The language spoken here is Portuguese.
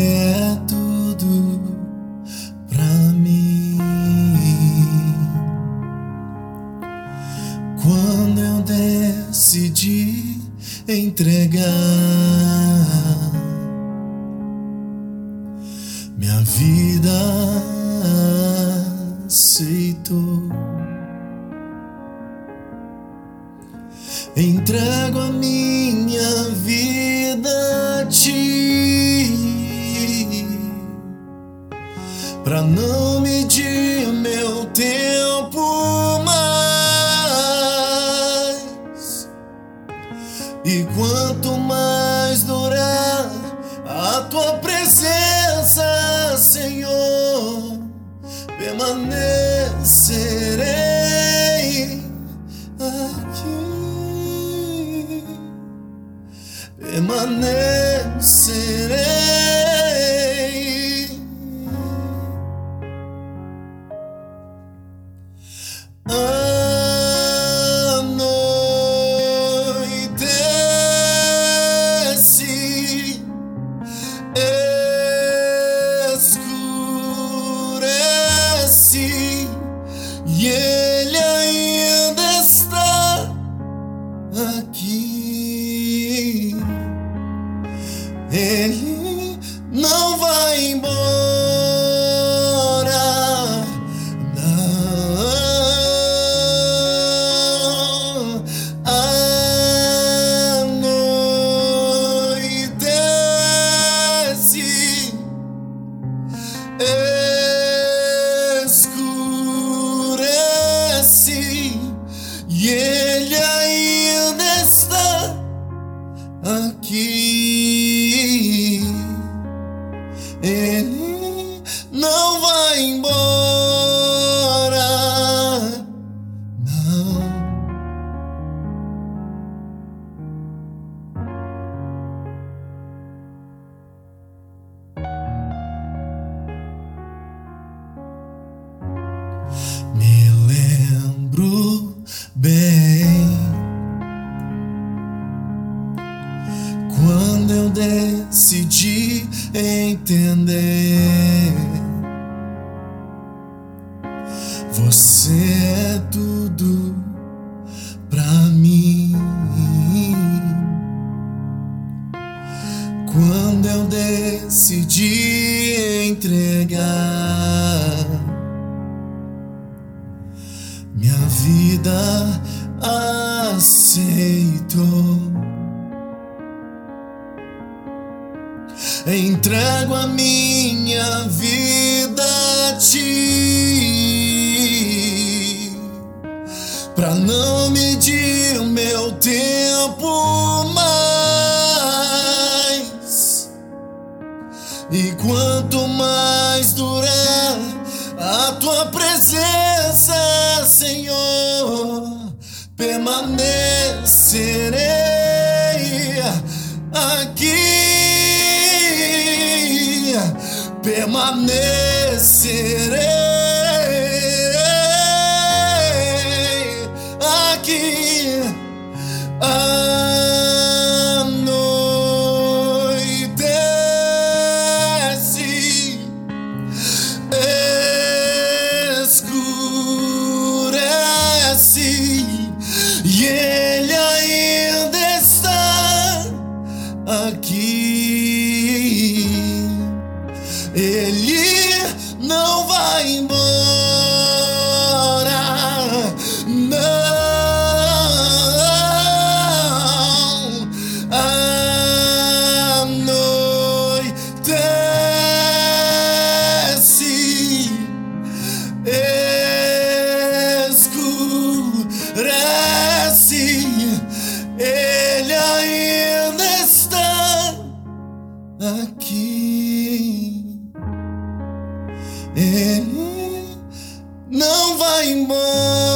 é tudo pra mim. Quando eu decidi entregar, minha vida aceitou. Entrego a minha vida a ti, pra não medir meu tempo mais. E quanto mais durar a tua presença, Senhor, permanecerei aqui. Permanecerei. Anoitece, escurece, e Ele ainda está aqui. Ele não vai embora, não. Anoitece, escurece, e Ele ainda está aqui. Ele não vai embora, não. Me lembro bem quando eu decidi entender, você é tudo pra mim. Quando eu decidi entregar, minha vida aceitou. Entrego a minha vida a ti, pra não medir o meu tempo mais. E quanto mais durar a tua presença, Senhor, permanecerei aqui. Permanecerei aqui. Anoitece, escurece, e Ele ainda está aqui. Ele não vai embora, não. Anoitece, escurece, Ele ainda está aqui. Ele não vai embora.